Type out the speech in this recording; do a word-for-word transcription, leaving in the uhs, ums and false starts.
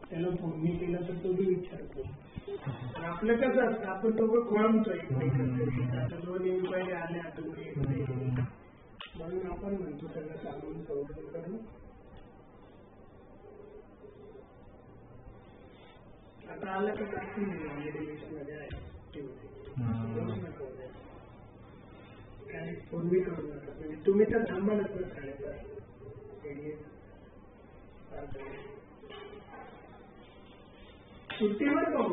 त्याला फोडणी केला तर तो बी विचारतो. आपलं कसं असतं, आपण दोघं खोळंबतो एकमेकांना, दोन्ही पहिले आले आता म्हणून आपण म्हणतो त्याला सांगून कौतुक करू. आता आलं तर टाकून मध्ये आहे काही पूर्वी करू नका, म्हणजे तुम्ही तर थांबालच ना साडेपाच सुट्टीवर पाहू.